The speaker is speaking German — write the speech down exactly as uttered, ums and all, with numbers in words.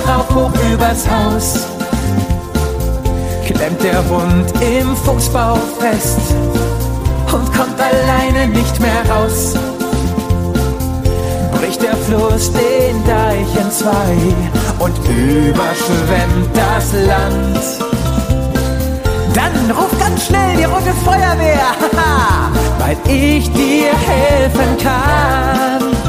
Rauch hoch übers Haus. Klemmt der Hund im Fuchsbau fest und kommt alleine nicht mehr raus. Bricht der Fluss den Deich in zwei und überschwemmt das Land. Dann ruf ganz schnell die Rote Feuerwehr, haha, weil ich dir helfen kann.